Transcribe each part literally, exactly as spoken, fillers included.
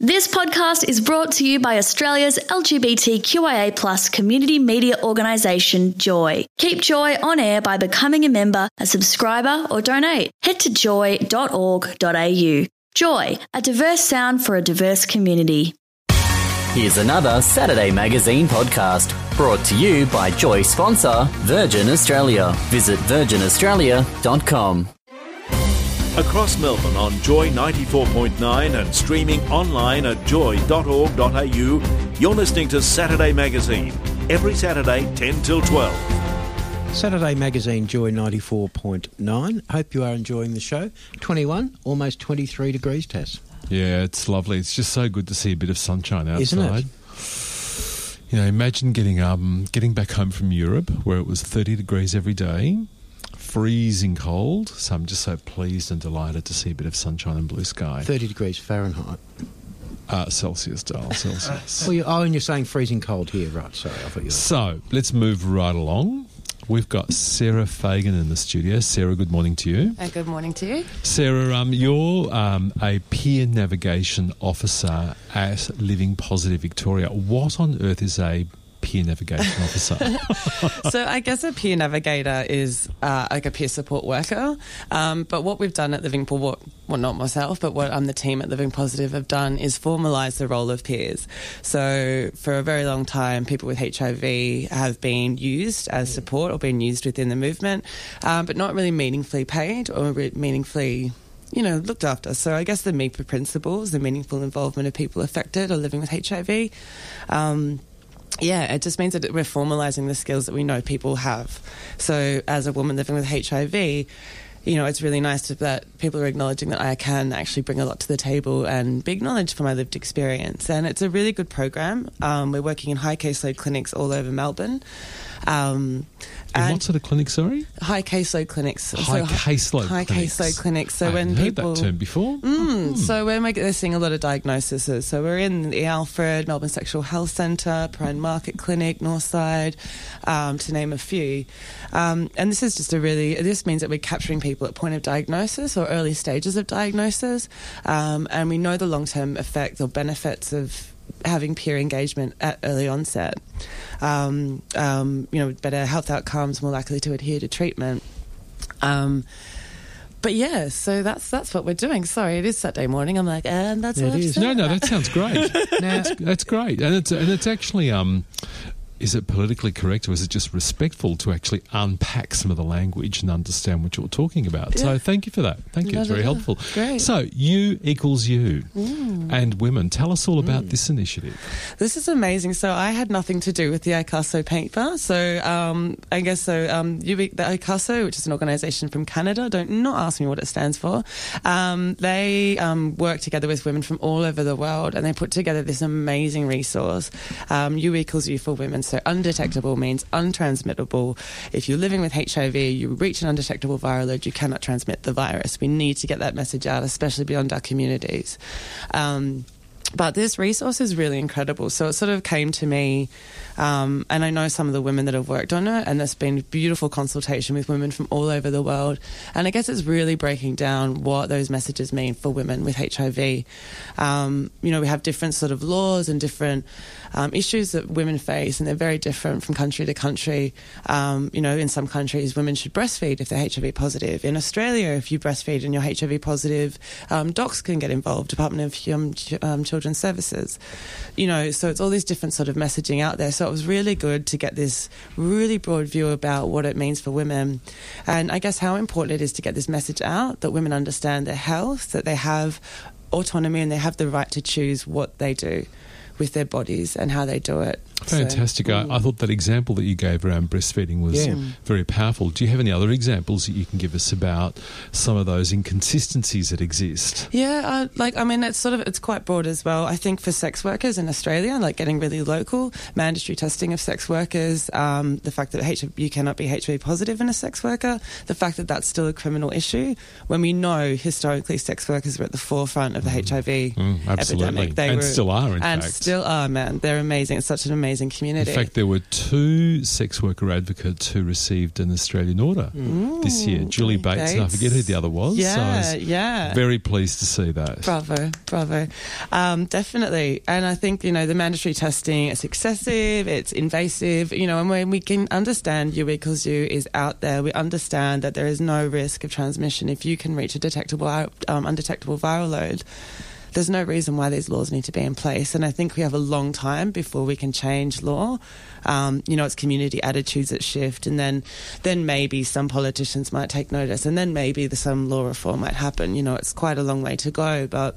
This podcast is brought to you by Australia's L G B T Q I A plus community media organisation, Joy. Keep Joy on air by becoming a member, a subscriber or donate. Head to joy dot org dot a u. Joy, a diverse sound for a diverse community. Here's another Saturday Magazine podcast brought to you by Joy sponsor Virgin Australia. Visit virgin australia dot com. Across Melbourne on Joy ninety-four point nine and streaming online at joy dot org dot a u, you're listening to Saturday Magazine, every Saturday ten till twelve. Saturday Magazine, Joy ninety-four point nine. Hope you are enjoying the show. twenty-one, almost twenty-three degrees, Tess. Yeah, it's lovely. It's just so good to see a bit of sunshine outside. Isn't it? You know, imagine getting um getting back home from Europe where it was thirty degrees every day. Freezing cold, so I'm just so pleased and delighted to see a bit of sunshine and blue sky. thirty degrees Fahrenheit. Uh, Celsius, Dale, Celsius. Oh, you, oh, and you're saying freezing cold here, right? Sorry, I thought you were... So, let's move right along. We've got Sarah Fagan in the studio. Sarah, good morning to you. Uh, good morning to you. Sarah, um, you're um, a peer navigation officer at Living Positive Victoria. What on earth is a peer navigation officer? So I guess a peer navigator is uh, like a peer support worker. Um, but what we've done at Living Positive, well, not myself, but what um, the team at Living Positive have done is formalise the role of peers. So for a very long time, people with H I V have been used as support or been used within the movement, um, but not really meaningfully paid or re- meaningfully you know, looked after. So I guess the M E P A principles, the meaningful involvement of people affected or living with H I V, um, yeah, it just means that we're formalising the skills that we know people have. So as a woman living with H I V, you know, it's really nice to, that people are acknowledging that I can actually bring a lot to the table and be acknowledged for my lived experience. And it's a really good program. Um, we're working in high caseload clinics all over Melbourne. Um, and and what sort of clinics, sorry? High caseload clinics. High so caseload high clinics. High caseload clinics. So I when haven't people heard that term before. Mm, mm. So we're making, they're seeing a lot of diagnoses. So we're in the Alfred, Melbourne Sexual Health Centre, Pride Market Clinic, Northside, um, to name a few. Um, and this is just a really, this means that we're capturing people at point of diagnosis or early stages of diagnosis. Um, and we know the long-term effects or benefits of having peer engagement at early onset. Um, um, you know, better health outcomes, more likely to adhere to treatment. Um, but yeah, so that's that's what we're doing. Sorry, it is Saturday morning. I'm like, and that's Yeah, what it I've is. said. No, no, that sounds great. that's, that's great. And it's, and it's actually... Um, is it politically correct or is it just respectful to actually unpack some of the language and understand what you're talking about? Yeah. So thank you for that. Thank you. No, It's no, very no. helpful. Great. So you equals you Mm. and women. Tell us all about Mm. this initiative. This is amazing. So I had nothing to do with the ICASO paper. So um, I guess so. Um, you, the ICASO, which is an organisation from Canada, don't not ask me what it stands for. Um, they um, work together with women from all over the world, and they put together this amazing resource. Um, U equals U for women. So undetectable means untransmittable. If you're living with H I V, you reach an undetectable viral load, you cannot transmit the virus. We need to get that message out, especially beyond our communities. Um, But this resource is really incredible. So it sort of came to me, um, and I know some of the women that have worked on it, and there's been beautiful consultation with women from all over the world. And I guess it's really breaking down what those messages mean for women with H I V. Um, you know, we have different sort of laws and different um, issues that women face, and they're very different from country to country. Um, you know, in some countries, women should breastfeed if they're H I V positive. In Australia, if you breastfeed and you're H I V positive, um, docs can get involved, Department of um, um, Children's Services. You know, so it's all these different sort of messaging out there. So it was really good to get this really broad view about what it means for women. And I guess how important it is to get this message out, that women understand their health, that they have autonomy and they have the right to choose what they do with their bodies and how they do it. Fantastic. So, I, I thought that example that you gave around breastfeeding was Yeah. very powerful. Do you have any other examples that you can give us about some of those inconsistencies that exist? Yeah, uh, like, I mean, it's sort of, it's quite broad as well. I think for sex workers in Australia, like getting really local, mandatory testing of sex workers, um, the fact that H- you cannot be H I V positive in a sex worker, the fact that that's still a criminal issue, when we know historically sex workers were at the forefront of the H I V Mm, absolutely. epidemic. They And were, still are, in and fact. still are, man. They're amazing. It's such an amazing amazing community. In fact, there were two sex worker advocates who received an Australian Order Mm. this year. Julie Bates, Bates, and I forget who the other was. Yeah, so I was yeah. very pleased to see that. Bravo, bravo. Um, definitely. And I think, you know, the mandatory testing, it's excessive, it's invasive, you know, and when we can understand U equals U is out there, we understand that there is no risk of transmission if you can reach a detectable, um, undetectable viral load. There's no reason why these laws need to be in place. And I think we have a long time before we can change law. Um, you know, it's community attitudes that shift, and then then maybe some politicians might take notice, and then maybe the, some law reform might happen. You know, it's quite a long way to go, but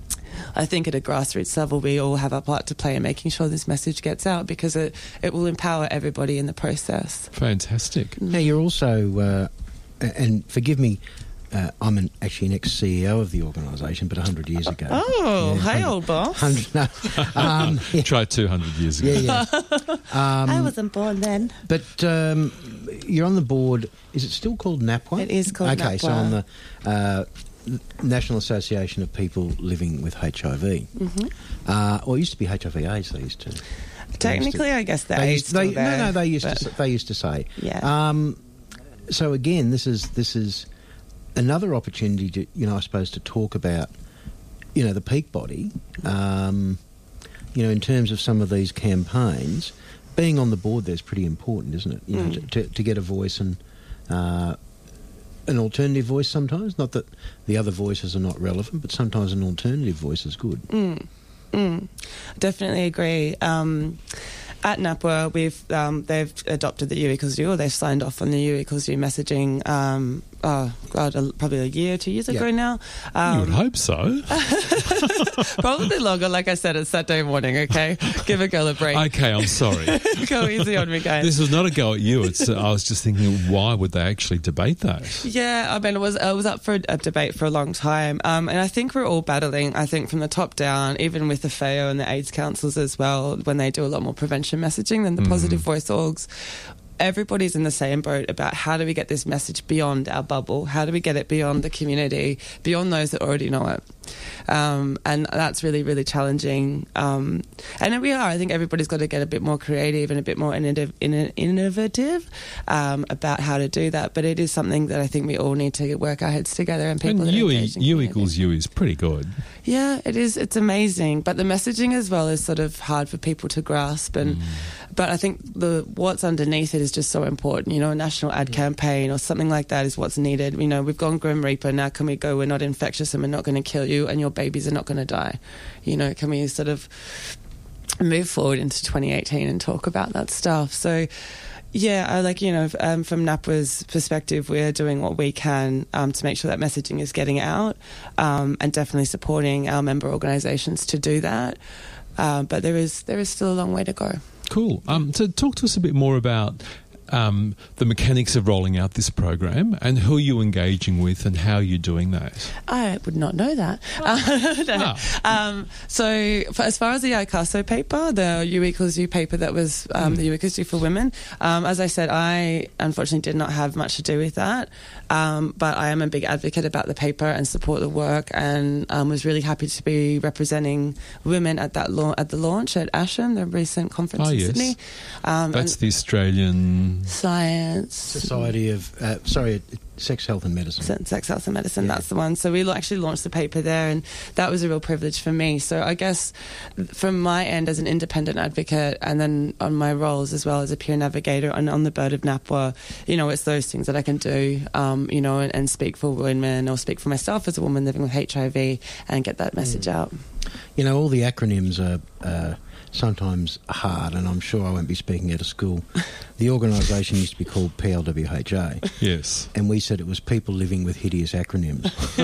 I think at a grassroots level we all have our part to play in making sure this message gets out, because it, it will empower everybody in the process. Fantastic. Now, you're also, uh, and forgive me, Uh, I'm an, actually an ex-C E O of the organisation, but one hundred years ago. Oh, Yeah, hey, one hundred old boss. one hundred, no, um, yeah, Try two hundred years ago. yeah, yeah. Um, I wasn't born then. But um, you're on the board, is it still called NAPWA? It is called Okay, NAPWA. so on the uh, National Association of People Living with H I V. Mm-hmm. Uh, well, it used to be H I V AIDS, they used to. Technically, I guess the they AIDS used, they, still No, there, no, they used, but- to, they used to say. Yeah. Um, so again, this is this is another opportunity to, you know, I suppose to talk about, you know, the peak body, um, you know, in terms of some of these campaigns. Being on the board there is pretty important, isn't it? You know, Mm. to, to get a voice and uh, an alternative voice sometimes. Not that the other voices are not relevant, but sometimes an alternative voice is good. Mm. Mm. Definitely agree. Um, at NAPWA, we've um, they've adopted the U equals U, or they've signed off on the U equals U messaging. Um, oh God, a, probably a year, two years ago Yeah. now. Um, You would hope so. Probably longer. Like I said, it's Saturday morning. Okay, give a girl a break. Okay, I'm sorry. Go easy on me, guys. This was not a go at you. It's. I was just thinking, why would they actually debate that? Yeah, I mean, it was it was up for a, a debate for a long time, um, and I think we're all battling. I think from the top down, even with the F A O and the AIDS councils as well, when they do a lot more prevention messaging than the Positive Voice orgs. Everybody's in the same boat about how do we get this message beyond our bubble? How do we get it beyond the community, beyond those that already know it? Um, and that's really, really challenging. Um, and we are. I think everybody's got to get a bit more creative and a bit more innovative, innovative um, about how to do that. But it is something that I think we all need to work our heads together. And people And that are U, engaged in U community. equals U is pretty good. Yeah, it is. It's amazing, but the messaging as well is sort of hard for people to grasp. And Mm. but I think the what's underneath it is just so important. You know, a national ad campaign or something like that is what's needed. You know, we've gone Grim Reaper. Now can we go? We're not infectious and we're not going to kill you, and your babies are not going to die. You know, can we sort of move forward into twenty eighteen and talk about that stuff? So. Yeah, I like, you know, um, from NAPWA's perspective, we're doing what we can um, to make sure that messaging is getting out um, and definitely supporting our member organisations to do that. Uh, but there is there is still a long way to go. Cool. Um, so talk to us a bit more about um, the mechanics of rolling out this program and who you're engaging with and how you're doing that. I would not know that. Uh, no. um, so for, as far as the ICASO paper, the U equals U paper that was um, mm. the U equals U for women, um, as I said, I unfortunately did not have much to do with that, um, but I am a big advocate about the paper and support the work, and um, was really happy to be representing women at that la- at the launch at ASHM, the recent conference oh, in yes. Sydney. Um, That's the Australian Science Society of, uh, sorry, Sex, Health and Medicine. Sex, Health and Medicine, Yeah. that's the one. So we lo- actually launched the paper there, and that was a real privilege for me. So I guess from my end as an independent advocate, and then on my roles as well as a peer navigator and on the board of NAPWA, you know, it's those things that I can do, um, you know, and, and speak for women or speak for myself as a woman living with H I V and get that message mm. out. You know, all the acronyms are uh, sometimes hard, and I'm sure I won't be speaking out of school. The organisation used to be called P L W H A. Yes. And we said it was people living with hideous acronyms.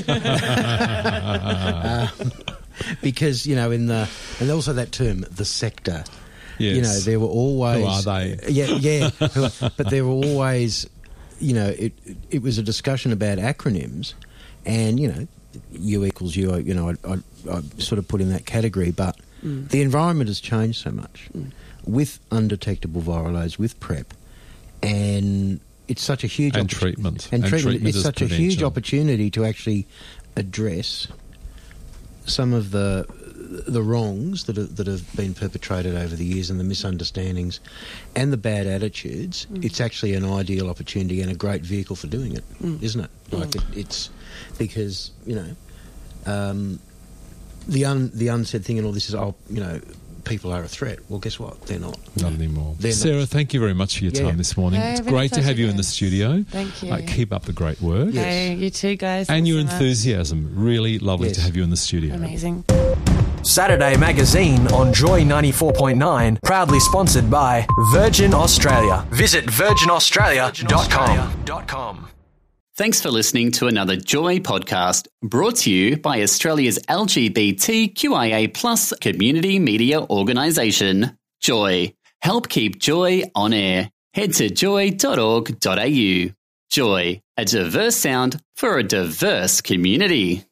um, because, you know, in the... And also that term, the sector. Yes. You know, there were always... Who are they? Yeah, yeah. who are, but there were always... You know, it it was a discussion about acronyms, and, you know, U equals U, you know, I, I, I sort of put in that category, but mm. the environment has changed so much mm. with undetectable viral loads, with PrEP, and it's such a huge... And opportu- treatment. And, and treatment. treatment It's such prevention. a huge opportunity to actually address some of the the wrongs that are, that have been perpetrated over the years and the misunderstandings and the bad attitudes, mm. it's actually an ideal opportunity and a great vehicle for doing it, mm. isn't it? Like mm. it, it's because, you know, um, the un, the unsaid thing in all this is, oh, you know, people are a threat. Well, guess what? They're not. Not anymore. They're Sarah, not. Thank you very much for your Yeah. time this morning. Hey, it's been a great to have you in the pleasure, studio. Thank you. Uh, keep up the great work. Yes. Hey, you too, guys. And Thanks your so much. enthusiasm. Really lovely Yes. to have you in the studio. Amazing. Saturday Magazine on Joy ninety-four point nine, proudly sponsored by Virgin Australia. Visit virgin australia dot com. Thanks for listening to another Joy podcast brought to you by Australia's L G B T Q I A plus community media organisation, Joy. Help keep Joy on air. Head to joy dot org dot a u. Joy, a diverse sound for a diverse community.